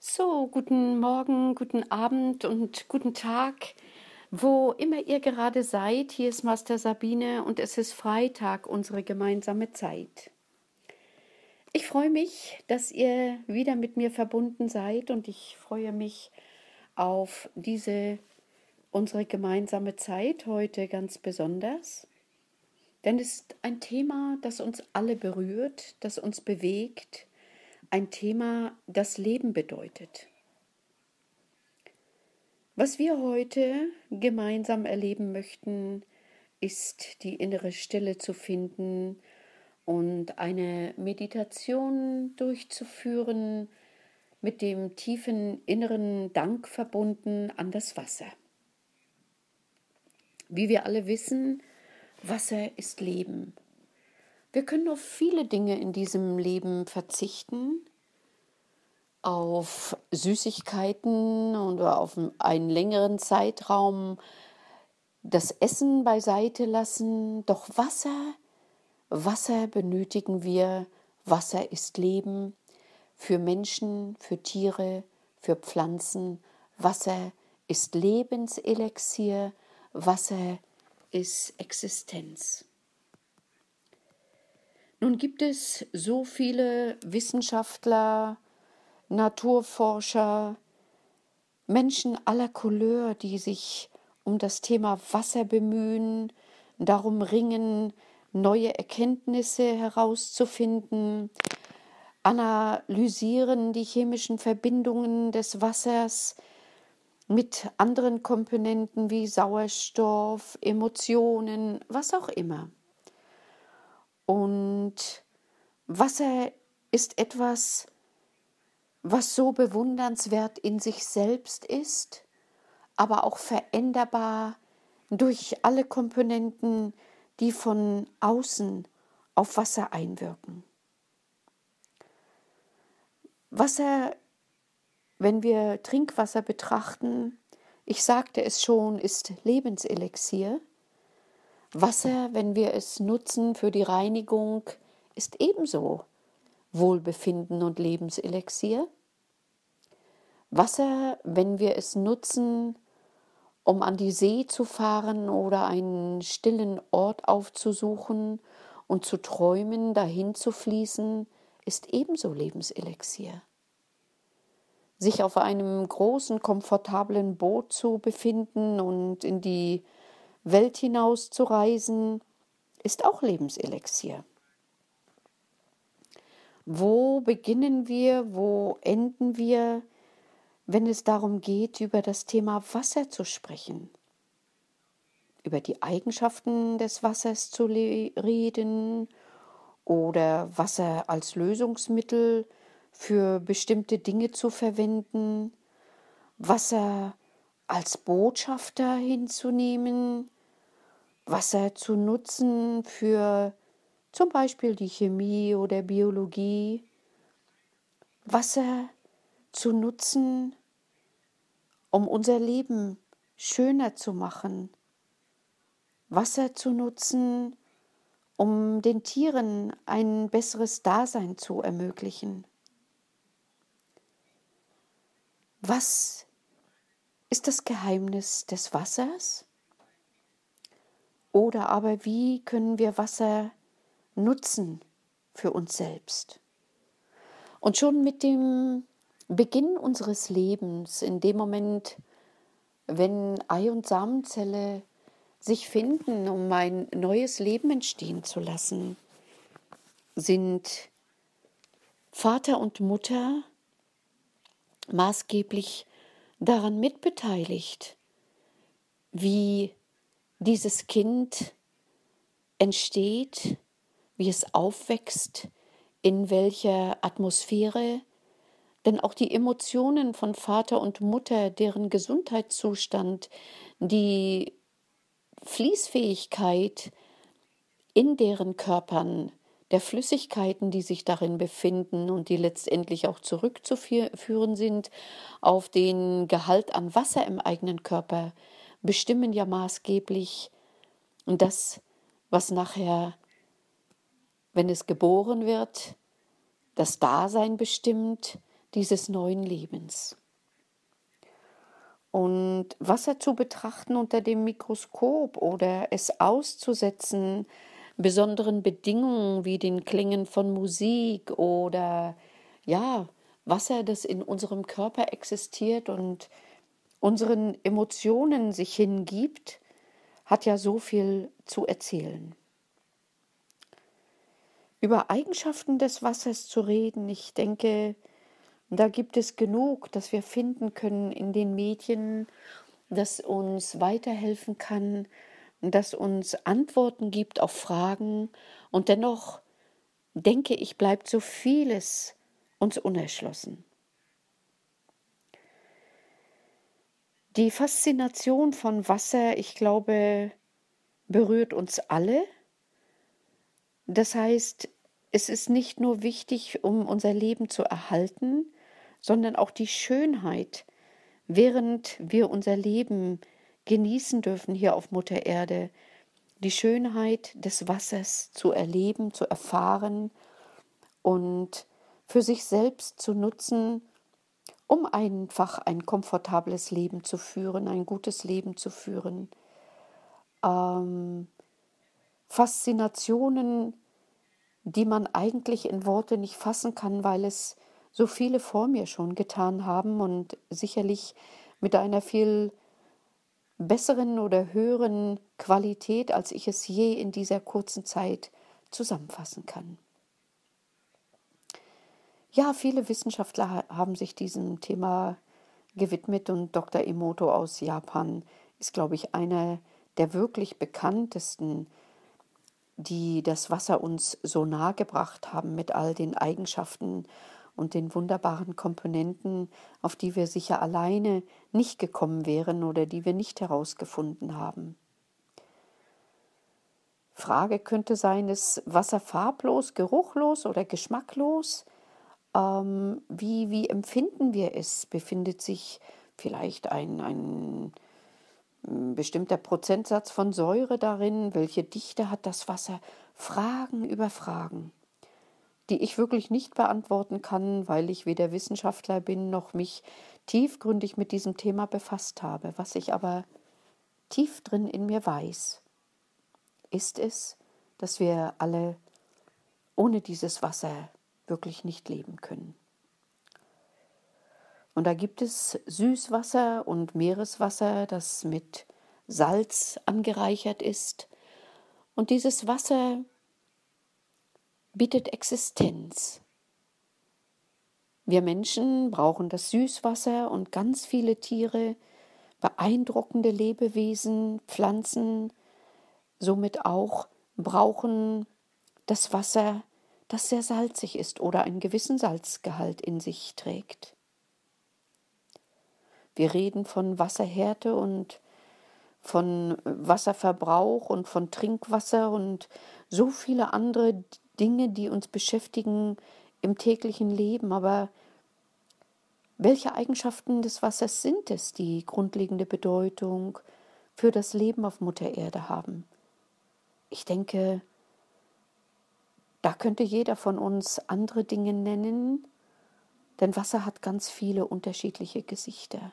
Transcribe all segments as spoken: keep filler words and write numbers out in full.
So, guten Morgen, guten Abend und guten Tag, wo immer ihr gerade seid. Hier ist Master Sabine und es ist Freitag, unsere gemeinsame Zeit. Ich freue mich, dass ihr wieder mit mir verbunden seid und ich freue mich auf diese, unsere gemeinsame Zeit heute ganz besonders. Denn es ist ein Thema, das uns alle berührt, das uns bewegt, ein Thema, das Leben bedeutet. Was wir heute gemeinsam erleben möchten, ist die innere Stille zu finden und eine Meditation durchzuführen, mit dem tiefen inneren Dank verbunden an das Wasser. Wie wir alle wissen, Wasser ist Leben. Wir können auf viele Dinge in diesem Leben verzichten, auf Süßigkeiten oder auf einen längeren Zeitraum das Essen beiseite lassen, doch Wasser, Wasser benötigen wir, Wasser ist Leben für Menschen, für Tiere, für Pflanzen, Wasser ist Lebenselixier, Wasser ist Existenz. Nun gibt es so viele Wissenschaftler, Naturforscher, Menschen aller Couleur, die sich um das Thema Wasser bemühen, darum ringen, neue Erkenntnisse herauszufinden, analysieren die chemischen Verbindungen des Wassers mit anderen Komponenten wie Sauerstoff, Emotionen, was auch immer. Und Wasser ist etwas, was so bewundernswert in sich selbst ist, aber auch veränderbar durch alle Komponenten, die von außen auf Wasser einwirken. Wasser, wenn wir Trinkwasser betrachten, ich sagte es schon, ist Lebenselixier. Wasser, wenn wir es nutzen für die Reinigung, ist ebenso Wohlbefinden und Lebenselixier. Wasser, wenn wir es nutzen, um an die See zu fahren oder einen stillen Ort aufzusuchen und zu träumen, dahin zu fließen, ist ebenso Lebenselixier. Sich auf einem großen, komfortablen Boot zu befinden und in die Welt hinaus zu reisen, ist auch Lebenselixier. Wo beginnen wir, wo enden wir, wenn es darum geht, über das Thema Wasser zu sprechen, über die Eigenschaften des Wassers zu reden oder Wasser als Lösungsmittel für bestimmte Dinge zu verwenden, Wasser als Botschafter hinzunehmen, Wasser zu nutzen für zum Beispiel die Chemie oder Biologie, Wasser zu nutzen, um unser Leben schöner zu machen, Wasser zu nutzen, um den Tieren ein besseres Dasein zu ermöglichen. Was ist das Geheimnis des Wassers? Oder aber wie können wir Wasser nutzen für uns selbst? Und schon mit dem Beginn unseres Lebens, in dem Moment, wenn Ei- und Samenzelle sich finden, um ein neues Leben entstehen zu lassen, sind Vater und Mutter maßgeblich daran mitbeteiligt, wie dieses Kind entsteht, wie es aufwächst, in welcher Atmosphäre. Denn auch die Emotionen von Vater und Mutter, deren Gesundheitszustand, die Fließfähigkeit in deren Körpern, der Flüssigkeiten, die sich darin befinden und die letztendlich auch zurückzuführen sind auf den Gehalt an Wasser im eigenen Körper, bestimmen ja maßgeblich das, was nachher, wenn es geboren wird, das Dasein bestimmt, dieses neuen Lebens. Und Wasser zu betrachten unter dem Mikroskop oder es auszusetzen besonderen Bedingungen wie den Klängen von Musik oder ja, Wasser, das in unserem Körper existiert und unseren Emotionen sich hingibt, hat ja so viel zu erzählen. Über Eigenschaften des Wassers zu reden, ich denke, da gibt es genug, das wir finden können in den Medien, das uns weiterhelfen kann, das uns Antworten gibt auf Fragen. Und dennoch denke ich, bleibt so vieles uns unerschlossen. Die Faszination von Wasser, ich glaube, berührt uns alle. Das heißt, es ist nicht nur wichtig, um unser Leben zu erhalten, sondern auch die Schönheit, während wir unser Leben genießen dürfen hier auf Mutter Erde, die Schönheit des Wassers zu erleben, zu erfahren und für sich selbst zu nutzen, um einfach ein komfortables Leben zu führen, ein gutes Leben zu führen. Ähm, Faszinationen, die man eigentlich in Worte nicht fassen kann, weil es so viele vor mir schon getan haben und sicherlich mit einer viel besseren oder höheren Qualität, als ich es je in dieser kurzen Zeit zusammenfassen kann. Ja, viele Wissenschaftler haben sich diesem Thema gewidmet und Doktor Emoto aus Japan ist, glaube ich, einer der wirklich bekanntesten, die das Wasser uns so nahe gebracht haben mit all den Eigenschaften und den wunderbaren Komponenten, auf die wir sicher alleine nicht gekommen wären oder die wir nicht herausgefunden haben. Frage könnte sein, ist Wasser farblos, geruchlos oder geschmacklos? Ähm, wie, wie empfinden wir es? Befindet sich vielleicht ein, ein mm, bestimmter Prozentsatz von Säure darin? Welche Dichte hat das Wasser? Fragen über Fragen, die ich wirklich nicht beantworten kann, weil ich weder Wissenschaftler bin noch mich tiefgründig mit diesem Thema befasst habe. Was ich aber tief drin in mir weiß, ist es, dass wir alle ohne dieses Wasser wirklich nicht leben können. Und da gibt es Süßwasser und Meereswasser, das mit Salz angereichert ist. Und dieses Wasser bietet Existenz. Wir Menschen brauchen das Süßwasser und ganz viele Tiere, beeindruckende Lebewesen, Pflanzen, somit auch brauchen das Wasser, das sehr salzig ist oder einen gewissen Salzgehalt in sich trägt. Wir reden von Wasserhärte und von Wasserverbrauch und von Trinkwasser und so viele andere Dinge, die uns beschäftigen im täglichen Leben. Aber welche Eigenschaften des Wassers sind es, die grundlegende Bedeutung für das Leben auf Mutter Erde haben? Ich denke, da könnte jeder von uns andere Dinge nennen, denn Wasser hat ganz viele unterschiedliche Gesichter.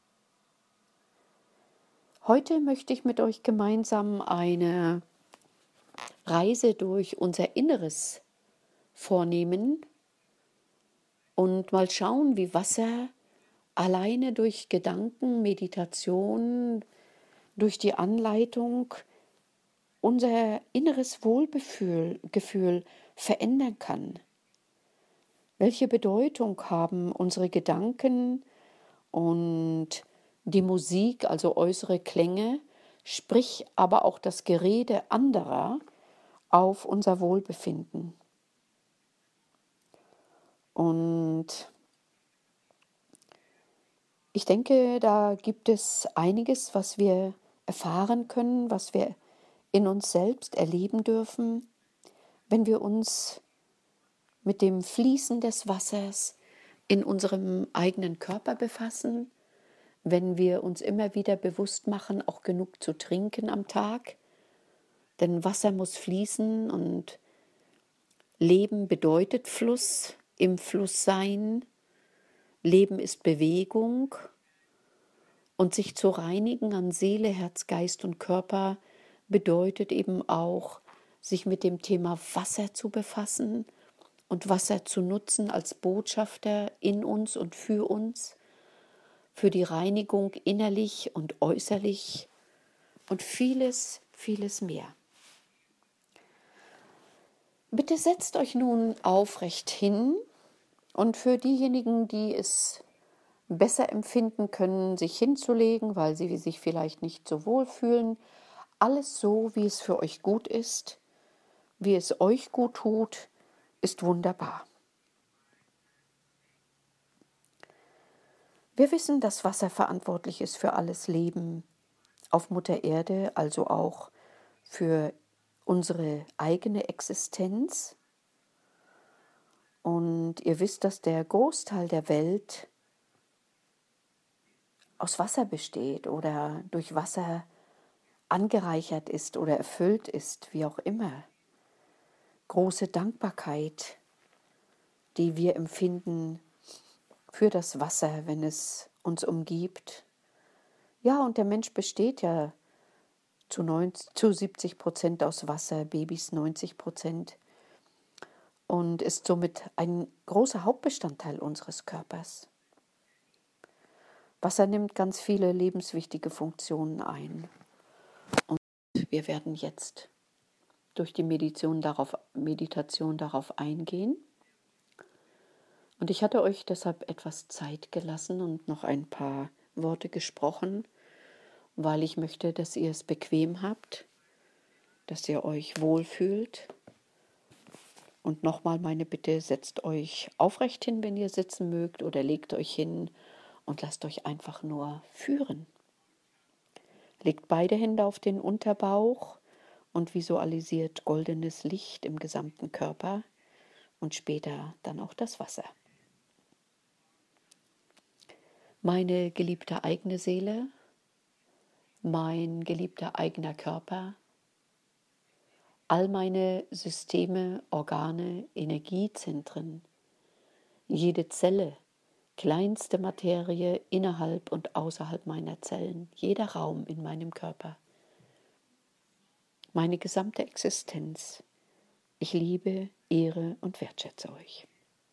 Heute möchte ich mit euch gemeinsam eine Reise durch unser Inneres vornehmen und mal schauen, wie Wasser alleine durch Gedanken, Meditation, durch die Anleitung unser inneres Wohlgefühl Gefühl verändern kann. Welche Bedeutung haben unsere Gedanken und die Musik, also äußere Klänge, sprich aber auch das Gerede anderer auf unser Wohlbefinden? Und ich denke, da gibt es einiges, was wir erfahren können, was wir in uns selbst erleben dürfen, wenn wir uns mit dem Fließen des Wassers in unserem eigenen Körper befassen, wenn wir uns immer wieder bewusst machen, auch genug zu trinken am Tag, denn Wasser muss fließen und Leben bedeutet Fluss, im Fluss sein. Leben ist Bewegung und sich zu reinigen an Seele, Herz, Geist und Körper bedeutet eben auch, sich mit dem Thema Wasser zu befassen und Wasser zu nutzen als Botschafter in uns und für uns, für die Reinigung innerlich und äußerlich und vieles, vieles mehr. Bitte setzt euch nun aufrecht hin und für diejenigen, die es besser empfinden können, sich hinzulegen, weil sie sich vielleicht nicht so wohl fühlen, alles so, wie es für euch gut ist, wie es euch gut tut, ist wunderbar. Wir wissen, dass Wasser verantwortlich ist für alles Leben auf Mutter Erde, also auch für unsere eigene Existenz. Und ihr wisst, dass der Großteil der Welt aus Wasser besteht oder durch Wasser angereichert ist oder erfüllt ist, wie auch immer. Große Dankbarkeit, die wir empfinden für das Wasser, wenn es uns umgibt. Ja, und der Mensch besteht ja zu, neunzig, zu siebzig Prozent aus Wasser, Babys neunzig Prozent und ist somit ein großer Hauptbestandteil unseres Körpers. Wasser nimmt ganz viele lebenswichtige Funktionen ein. Und wir werden jetzt durch die Meditation darauf, Meditation darauf eingehen. Und ich hatte euch deshalb etwas Zeit gelassen und noch ein paar Worte gesprochen, weil ich möchte, dass ihr es bequem habt, dass ihr euch wohlfühlt. Und nochmal meine Bitte, setzt euch aufrecht hin, wenn ihr sitzen mögt, oder legt euch hin und lasst euch einfach nur führen. Legt beide Hände auf den Unterbauch und visualisiert goldenes Licht im gesamten Körper und später dann auch das Wasser. Meine geliebte eigene Seele, mein geliebter eigener Körper, all meine Systeme, Organe, Energiezentren, jede Zelle, kleinste Materie innerhalb und außerhalb meiner Zellen, jeder Raum in meinem Körper, meine gesamte Existenz. Ich liebe, ehre und wertschätze euch.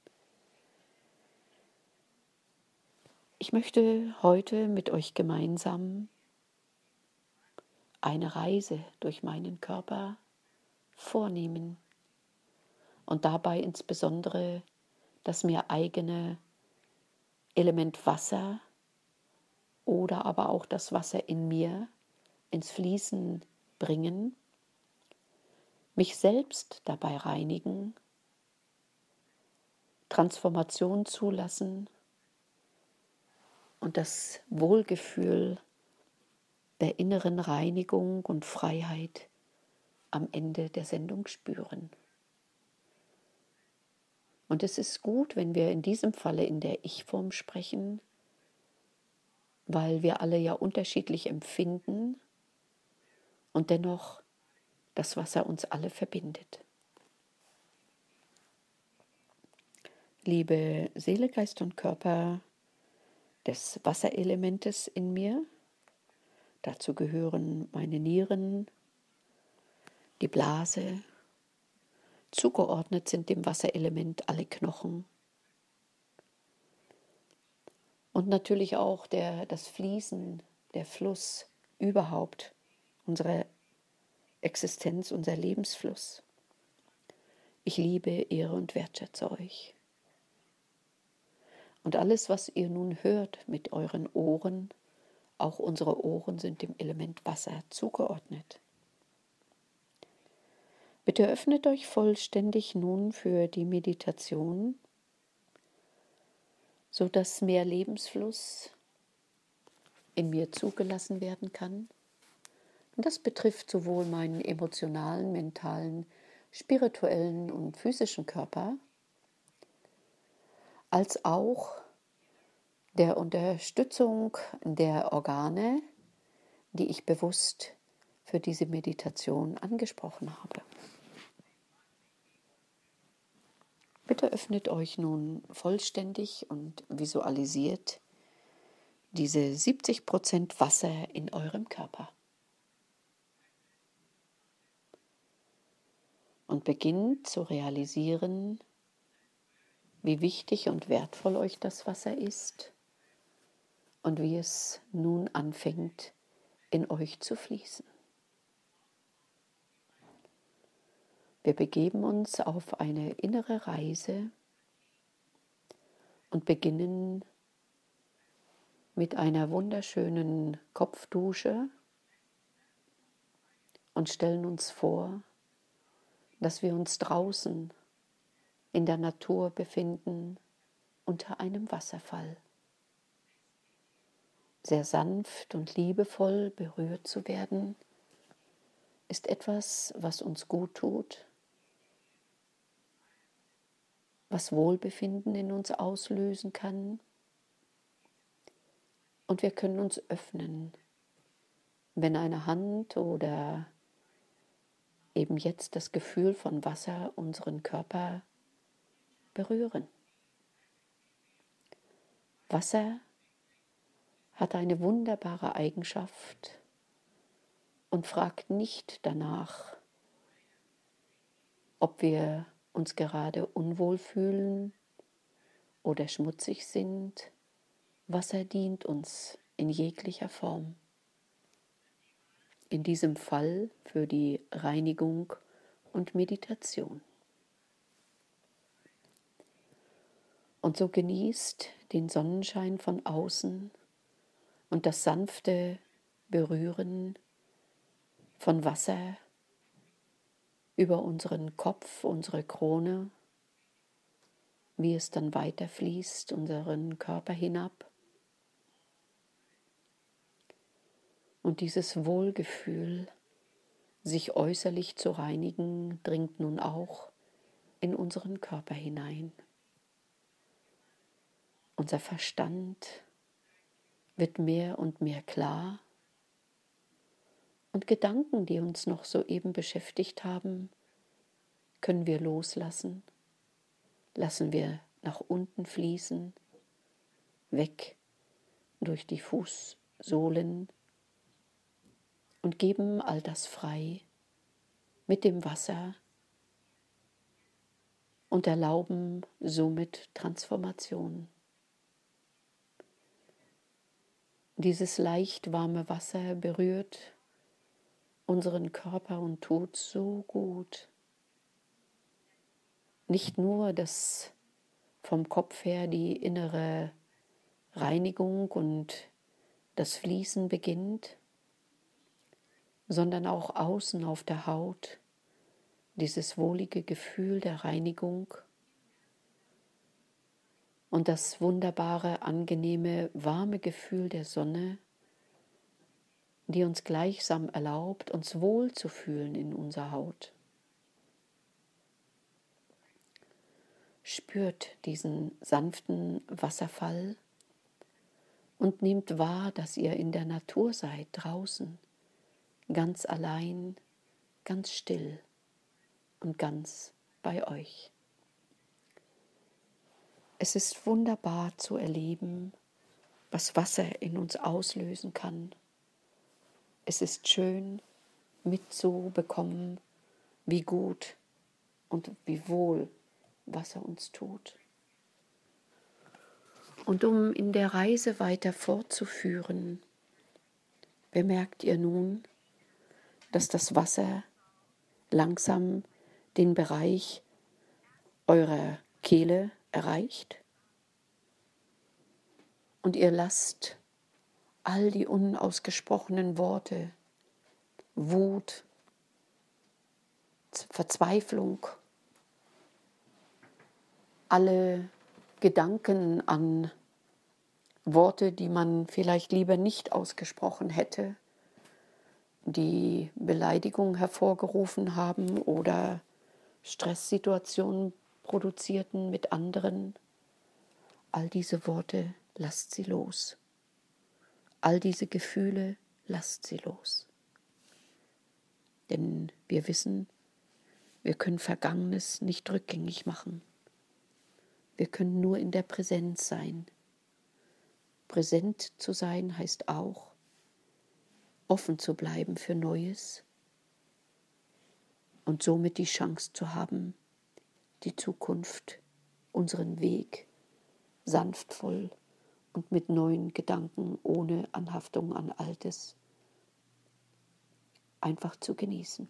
Ich möchte heute mit euch gemeinsam eine Reise durch meinen Körper vornehmen und dabei insbesondere das mir eigene Element Wasser oder aber auch das Wasser in mir ins Fließen bringen, mich selbst dabei reinigen, Transformation zulassen und das Wohlgefühl der inneren Reinigung und Freiheit am Ende der Sendung spüren. Und es ist gut, wenn wir in diesem Falle in der Ich-Form sprechen, weil wir alle ja unterschiedlich empfinden und dennoch das Wasser uns alle verbindet. Liebe Seele, Geist und Körper des Wasserelementes in mir, dazu gehören meine Nieren, die Blase, zugeordnet sind dem Wasserelement alle Knochen und natürlich auch der, das Fließen, der Fluss überhaupt, unsere Existenz, unser Lebensfluss. Ich liebe, ehre und wertschätze euch. Und alles, was ihr nun hört mit euren Ohren, auch unsere Ohren sind dem Element Wasser zugeordnet. Bitte öffnet euch vollständig nun für die Meditation, sodass mehr Lebensfluss in mir zugelassen werden kann. Und das betrifft sowohl meinen emotionalen, mentalen, spirituellen und physischen Körper, als auch der Unterstützung der Organe, die ich bewusst für diese Meditation angesprochen habe. Bitte öffnet euch nun vollständig und visualisiert diese siebzig Prozent Wasser in eurem Körper. Und beginnt zu realisieren, wie wichtig und wertvoll euch das Wasser ist und wie es nun anfängt, in euch zu fließen. Wir begeben uns auf eine innere Reise und beginnen mit einer wunderschönen Kopfdusche und stellen uns vor, dass wir uns draußen in der Natur befinden, unter einem Wasserfall. Sehr sanft und liebevoll berührt zu werden, ist etwas, was uns gut tut, was Wohlbefinden in uns auslösen kann. Und wir können uns öffnen, wenn eine Hand oder eben jetzt das Gefühl von Wasser unseren Körper berühren. Wasser hat eine wunderbare Eigenschaft und fragt nicht danach, ob wir uns gerade unwohl fühlen oder schmutzig sind. Wasser dient uns in jeglicher Form. In diesem Fall für die Reinigung und Meditation. Und so genießt den Sonnenschein von außen und das sanfte Berühren von Wasser über unseren Kopf, unsere Krone, wie es dann weiterfließt, unseren Körper hinab. Und dieses Wohlgefühl, sich äußerlich zu reinigen, dringt nun auch in unseren Körper hinein. Unser Verstand wird mehr und mehr klar und Gedanken, die uns noch soeben beschäftigt haben, können wir loslassen, lassen wir nach unten fließen, weg durch die Fußsohlen und geben all das frei mit dem Wasser und erlauben somit Transformation. Dieses leicht warme Wasser berührt unseren Körper und tut so gut. Nicht nur, dass vom Kopf her die innere Reinigung und das Fließen beginnt, sondern auch außen auf der Haut dieses wohlige Gefühl der Reinigung und das wunderbare, angenehme, warme Gefühl der Sonne, die uns gleichsam erlaubt, uns wohl zu fühlen in unserer Haut. Spürt diesen sanften Wasserfall und nehmt wahr, dass ihr in der Natur seid, draußen, ganz allein, ganz still und ganz bei euch. Es ist wunderbar zu erleben, was Wasser in uns auslösen kann. Es ist schön mitzubekommen, wie gut und wie wohl Wasser uns tut. Und um in der Reise weiter fortzuführen, bemerkt ihr nun, dass das Wasser langsam den Bereich eurer Kehle erreicht und ihr lasst all die unausgesprochenen Worte, Wut, Verzweiflung, alle Gedanken an Worte, die man vielleicht lieber nicht ausgesprochen hätte, die Beleidigung hervorgerufen haben oder Stresssituationen produzierten mit anderen. All diese Worte, lasst sie los. All diese Gefühle, lasst sie los. Denn wir wissen, wir können Vergangenes nicht rückgängig machen. Wir können nur in der Präsenz sein. Präsent zu sein heißt auch, offen zu bleiben für Neues und somit die Chance zu haben, die Zukunft, unseren Weg sanftvoll und mit neuen Gedanken ohne Anhaftung an Altes einfach zu genießen.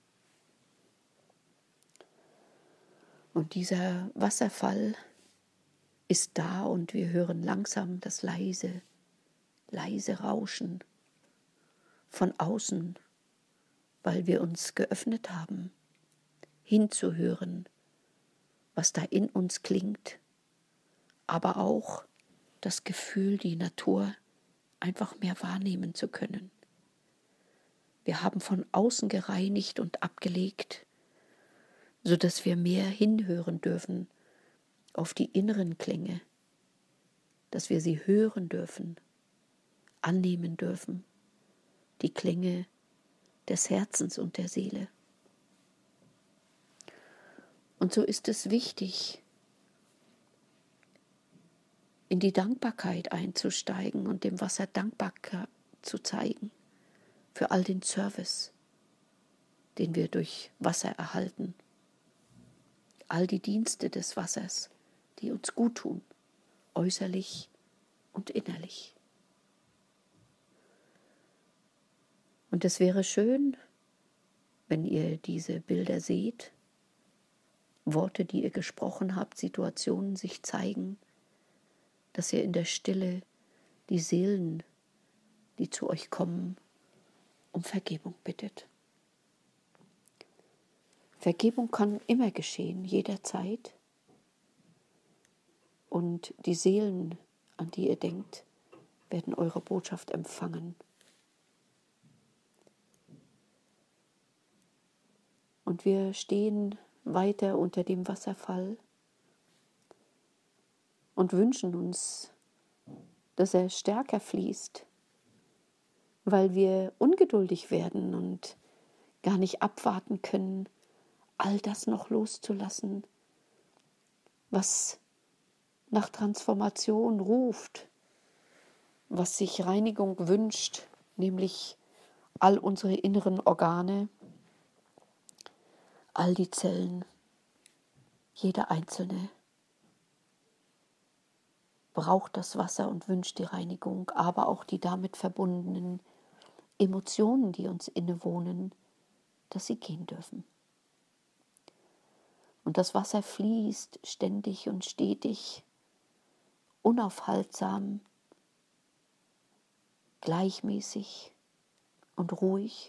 Und dieser Wasserfall ist da und wir hören langsam das leise, leise Rauschen von außen, weil wir uns geöffnet haben, hinzuhören, was da in uns klingt, aber auch das Gefühl, die Natur einfach mehr wahrnehmen zu können. Wir haben von außen gereinigt und abgelegt, sodass wir mehr hinhören dürfen auf die inneren Klänge, dass wir sie hören dürfen, annehmen dürfen, die Klänge des Herzens und der Seele. Und so ist es wichtig, in die Dankbarkeit einzusteigen und dem Wasser Dankbarkeit zu zeigen für all den Service, den wir durch Wasser erhalten, all die Dienste des Wassers, die uns gut tun, äußerlich und innerlich. Und es wäre schön, wenn ihr diese Bilder seht, Worte, die ihr gesprochen habt, Situationen sich zeigen, dass ihr in der Stille die Seelen, die zu euch kommen, um Vergebung bittet. Vergebung kann immer geschehen, jederzeit. Und die Seelen, an die ihr denkt, werden eure Botschaft empfangen. Und wir stehen weiter unter dem Wasserfall und wünschen uns, dass er stärker fließt, weil wir ungeduldig werden und gar nicht abwarten können, all das noch loszulassen, was nach Transformation ruft, was sich Reinigung wünscht, nämlich all unsere inneren Organe, all die Zellen, jeder einzelne braucht das Wasser und wünscht die Reinigung, aber auch die damit verbundenen Emotionen, die uns innewohnen, dass sie gehen dürfen. Und das Wasser fließt ständig und stetig, unaufhaltsam, gleichmäßig und ruhig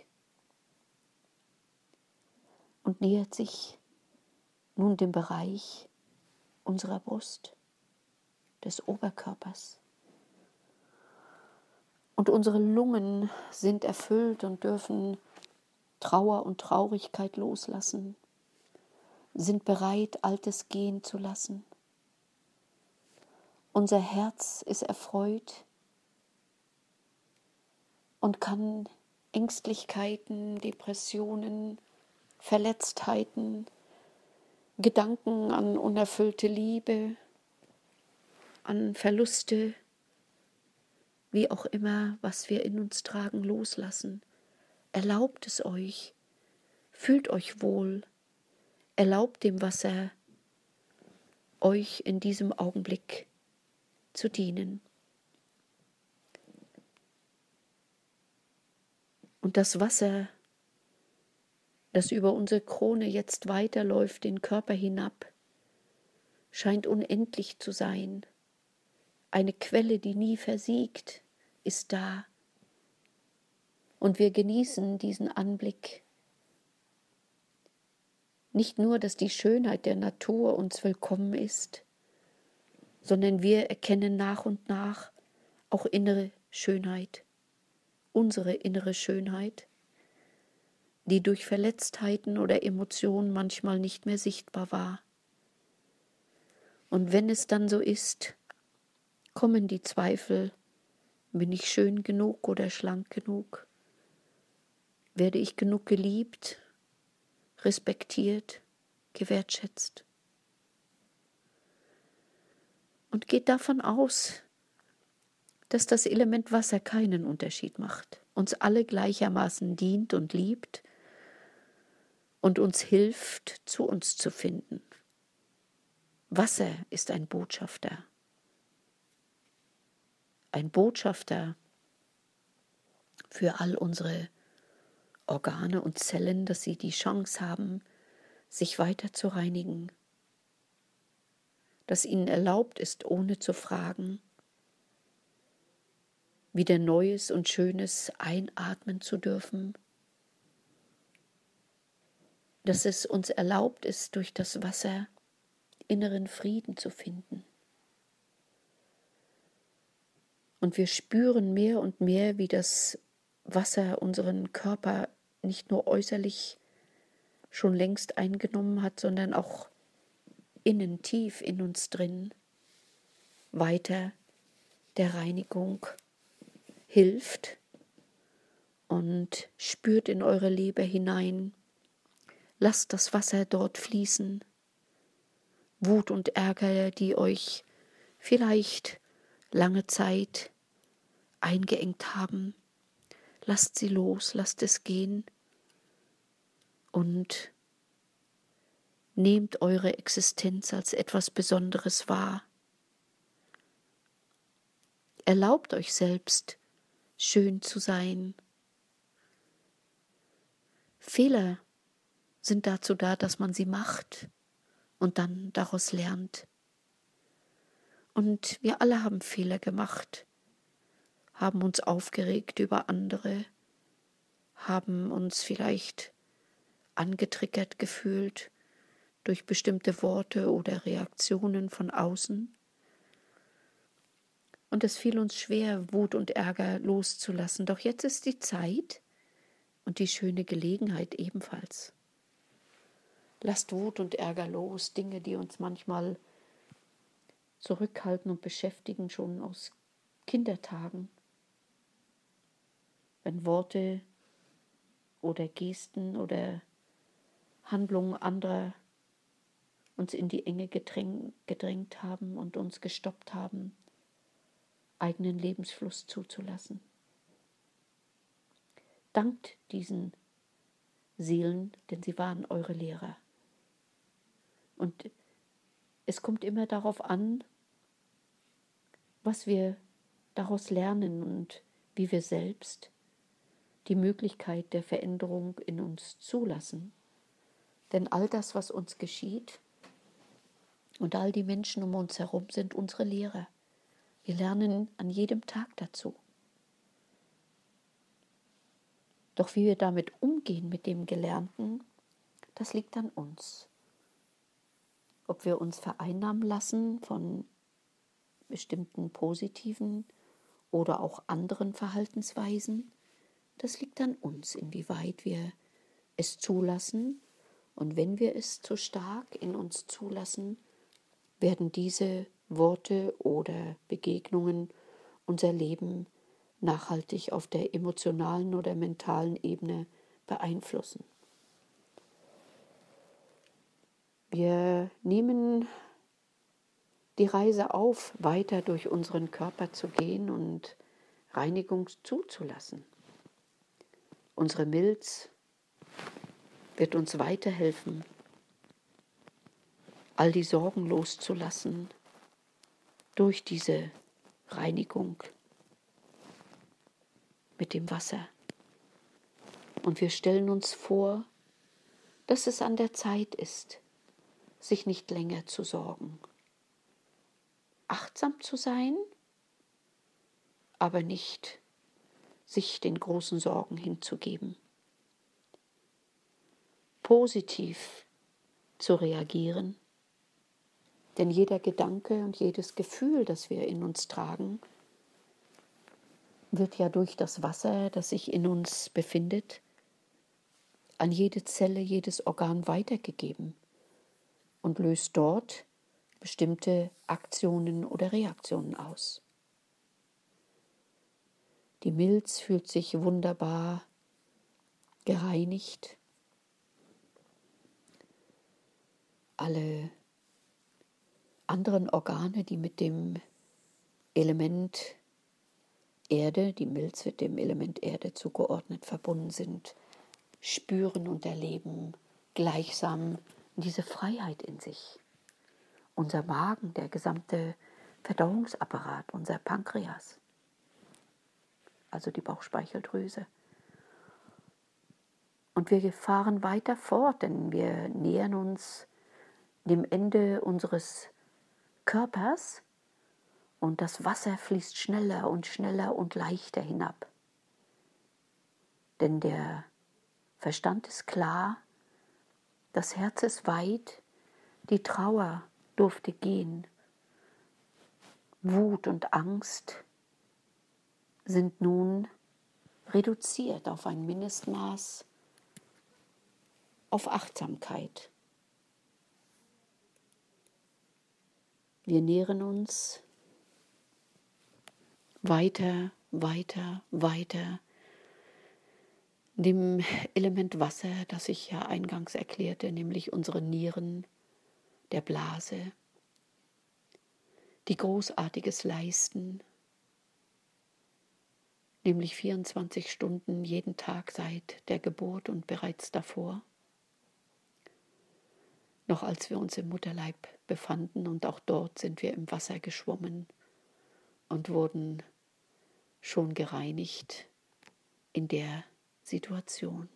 und nähert sich nun dem Bereich unserer Brust, des Oberkörpers. Und unsere Lungen sind erfüllt und dürfen Trauer und Traurigkeit loslassen, sind bereit, Altes gehen zu lassen. Unser Herz ist erfreut und kann Ängstlichkeiten, Depressionen, Verletztheiten, Gedanken an unerfüllte Liebe, an Verluste, wie auch immer, was wir in uns tragen, loslassen. Erlaubt es euch, fühlt euch wohl, erlaubt dem Wasser, euch in diesem Augenblick zu dienen. Und das Wasser, das über unsere Krone jetzt weiterläuft, den Körper hinab, scheint unendlich zu sein. Eine Quelle, die nie versiegt, ist da. Und wir genießen diesen Anblick. Nicht nur, dass die Schönheit der Natur uns willkommen ist, sondern wir erkennen nach und nach auch innere Schönheit, unsere innere Schönheit, die durch Verletztheiten oder Emotionen manchmal nicht mehr sichtbar war. Und wenn es dann so ist, kommen die Zweifel, bin ich schön genug oder schlank genug? Werde ich genug geliebt, respektiert, gewertschätzt? und geht davon aus, dass das Element Wasser keinen Unterschied macht, uns alle gleichermaßen dient und liebt und uns hilft, zu uns zu finden. Wasser ist ein Botschafter. Ein Botschafter für all unsere Organe und Zellen, dass sie die Chance haben, sich weiter zu reinigen, dass ihnen erlaubt ist, ohne zu fragen, wieder Neues und Schönes einatmen zu dürfen, dass es uns erlaubt ist, durch das Wasser inneren Frieden zu finden. Und wir spüren mehr und mehr, wie das Wasser unseren Körper nicht nur äußerlich schon längst eingenommen hat, sondern auch innen, tief in uns drin, weiter der Reinigung hilft und spürt in eure Leber hinein. Lasst das Wasser dort fließen. Wut und Ärger, die euch vielleicht lange Zeit eingeengt haben, lasst sie los, lasst es gehen und nehmt eure Existenz als etwas Besonderes wahr. Erlaubt euch selbst, schön zu sein. Fehler sind dazu da, dass man sie macht und dann daraus lernt. Und wir alle haben Fehler gemacht, haben uns aufgeregt über andere, haben uns vielleicht angetriggert gefühlt durch bestimmte Worte oder Reaktionen von außen. Und es fiel uns schwer, Wut und Ärger loszulassen. Doch jetzt ist die Zeit und die schöne Gelegenheit ebenfalls. Lasst Wut und Ärger los, Dinge, die uns manchmal zurückhalten und beschäftigen, schon aus Kindertagen. Wenn Worte oder Gesten oder Handlungen anderer uns in die Enge gedräng, gedrängt haben und uns gestoppt haben, eigenen Lebensfluss zuzulassen. Dankt diesen Seelen, denn sie waren eure Lehrer. Und es kommt immer darauf an, was wir daraus lernen und wie wir selbst die Möglichkeit der Veränderung in uns zulassen. Denn all das, was uns geschieht und all die Menschen um uns herum sind unsere Lehrer. Wir lernen an jedem Tag dazu. Doch wie wir damit umgehen mit dem Gelernten, das liegt an uns. Ob wir uns vereinnahmen lassen von bestimmten positiven oder auch anderen Verhaltensweisen, das liegt an uns, inwieweit wir es zulassen. Und wenn wir es zu stark in uns zulassen, werden diese Worte oder Begegnungen unser Leben nachhaltig auf der emotionalen oder mentalen Ebene beeinflussen. Wir nehmen die Reise auf, weiter durch unseren Körper zu gehen und Reinigung zuzulassen. Unsere Milz wird uns weiterhelfen, all die Sorgen loszulassen durch diese Reinigung mit dem Wasser. Und wir stellen uns vor, dass es an der Zeit ist, sich nicht länger zu sorgen. Achtsam zu sein, aber nicht sich den großen Sorgen hinzugeben. Positiv zu reagieren, denn jeder Gedanke und jedes Gefühl, das wir in uns tragen, wird ja durch das Wasser, das sich in uns befindet, an jede Zelle, jedes Organ weitergegeben und löst dort bestimmte Aktionen oder Reaktionen aus. Die Milz fühlt sich wunderbar gereinigt. Alle anderen Organe, die mit dem Element Erde, die Milz wird dem Element Erde zugeordnet, verbunden sind, spüren und erleben gleichsam diese Freiheit in sich. Unser Magen, der gesamte Verdauungsapparat, unser Pankreas, also die Bauchspeicheldrüse. Und wir fahren weiter fort, denn wir nähern uns dem Ende unseres Körpers und das Wasser fließt schneller und schneller und leichter hinab. Denn der Verstand ist klar, das Herz ist weit, die Trauer durfte gehen. Wut und Angst sind nun reduziert auf ein Mindestmaß, auf Achtsamkeit. Wir nähern uns weiter, weiter, weiter dem Element Wasser, das ich ja eingangs erklärte, nämlich unsere Nieren, der Blase, die Großartiges leisten, nämlich vierundzwanzig Stunden jeden Tag seit der Geburt und bereits davor, noch als wir uns im Mutterleib befanden, und auch dort sind wir im Wasser geschwommen und wurden schon gereinigt in der Situation.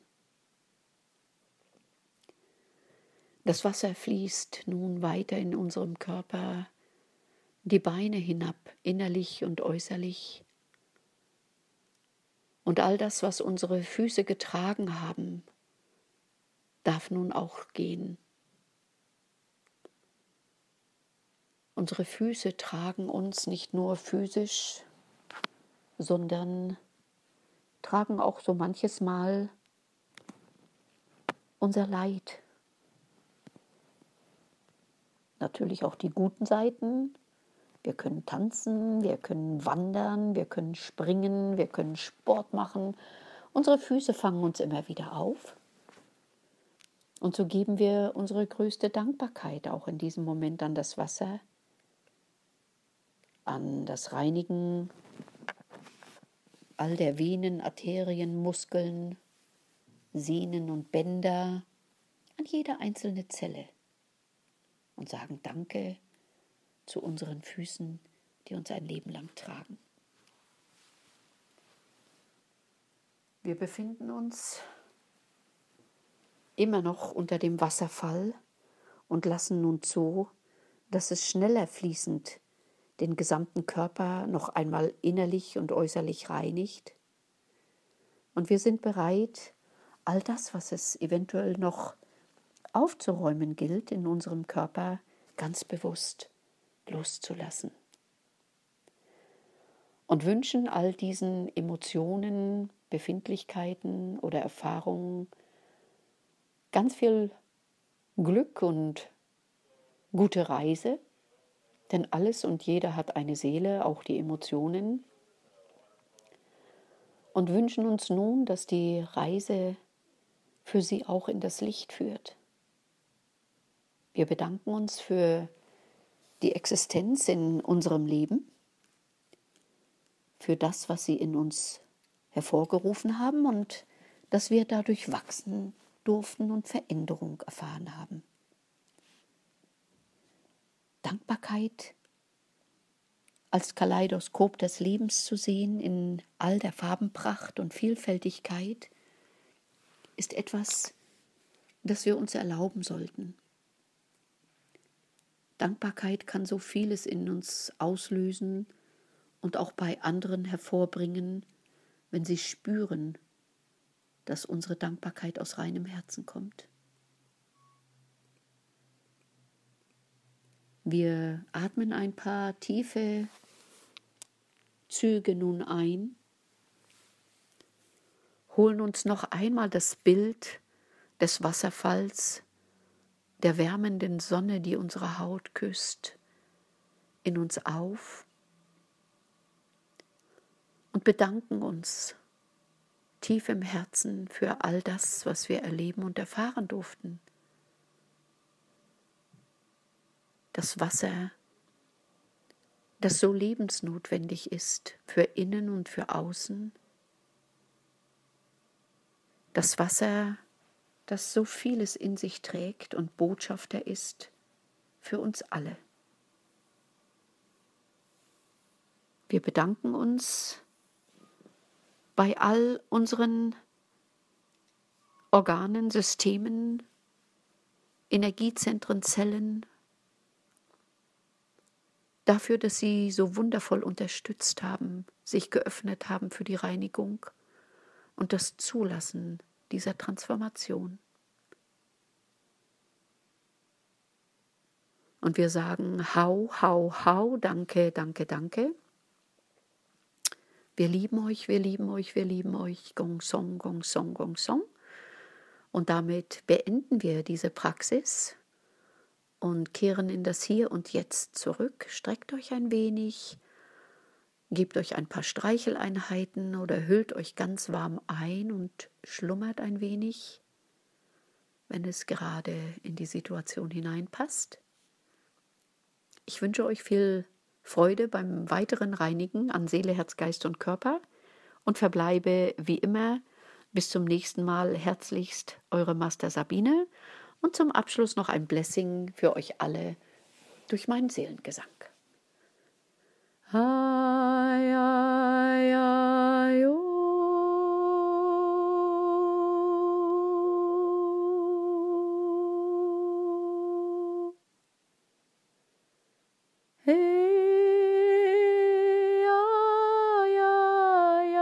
Das Wasser fließt nun weiter in unserem Körper, die Beine hinab, innerlich und äußerlich. Und all das, was unsere Füße getragen haben, darf nun auch gehen. Unsere Füße tragen uns nicht nur physisch, sondern tragen auch so manches Mal unser Leid. Natürlich auch die guten Seiten. Wir können tanzen, wir können wandern, wir können springen, wir können Sport machen. Unsere Füße fangen uns immer wieder auf. Und so geben wir unsere größte Dankbarkeit auch in diesem Moment an das Wasser, an das Reinigen all der Venen, Arterien, Muskeln, Sehnen und Bänder, an jede einzelne Zelle und sagen Danke zu unseren Füßen, die uns ein Leben lang tragen. Wir befinden uns immer noch unter dem Wasserfall und lassen nun zu, dass es schneller fließend den gesamten Körper noch einmal innerlich und äußerlich reinigt. Und wir sind bereit, all das, was es eventuell noch aufzuräumen gilt in unserem Körper, ganz bewusst loszulassen. Und wünschen all diesen Emotionen, Befindlichkeiten oder Erfahrungen ganz viel Glück und gute Reise, denn alles und jeder hat eine Seele, auch die Emotionen. Und wünschen uns nun, dass die Reise für sie auch in das Licht führt. Wir bedanken uns für die Existenz in unserem Leben, für das, was sie in uns hervorgerufen haben und dass wir dadurch wachsen durften und Veränderung erfahren haben. Dankbarkeit als Kaleidoskop des Lebens zu sehen in all der Farbenpracht und Vielfältigkeit ist etwas, das wir uns erlauben sollten. Dankbarkeit kann so vieles in uns auslösen und auch bei anderen hervorbringen, wenn sie spüren, dass unsere Dankbarkeit aus reinem Herzen kommt. Wir atmen ein paar tiefe Züge nun ein, holen uns noch einmal das Bild des Wasserfalls, der wärmenden Sonne, die unsere Haut küsst, in uns auf und bedanken uns tief im Herzen für all das, was wir erleben und erfahren durften. Das Wasser das so lebensnotwendig ist für innen und für außen. Das Wasser, das so vieles in sich trägt und Botschafter ist für uns alle. Wir bedanken uns bei all unseren Organen, Systemen, Energiezentren, Zellen, dafür, dass sie so wundervoll unterstützt haben, sich geöffnet haben für die Reinigung und das Zulassen dieser Transformation. Und wir sagen hau, hau, hau, danke, danke, danke. Wir lieben euch, wir lieben euch, wir lieben euch. Gong Song, Gong Song, Gong Song. Und damit beenden wir diese Praxis und kehren in das Hier und Jetzt zurück. Streckt euch ein wenig, gebt euch ein paar Streicheleinheiten oder hüllt euch ganz warm ein und schlummert ein wenig, wenn es gerade in die Situation hineinpasst. Ich wünsche euch viel Freude beim weiteren Reinigen an Seele, Herz, Geist und Körper und verbleibe wie immer bis zum nächsten Mal herzlichst eure Master Sabine und zum Abschluss noch ein Blessing für euch alle durch meinen Seelengesang. Ai, ai, ai, oh. Hey, ai, ai,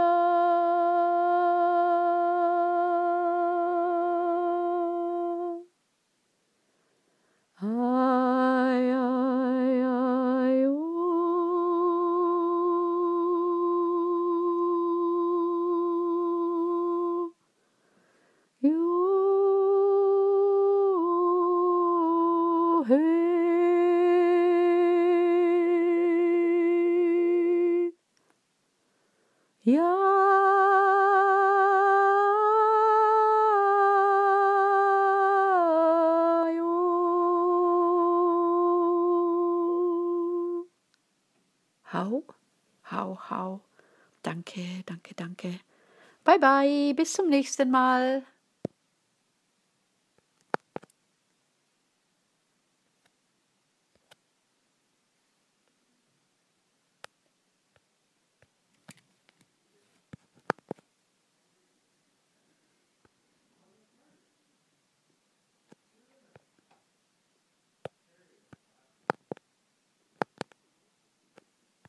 ai. Ai, ai, ai, oh. You, hey. Ya. Hau, hau, hau. Danke, danke, danke. Bye, bye. Bis zum nächsten Mal.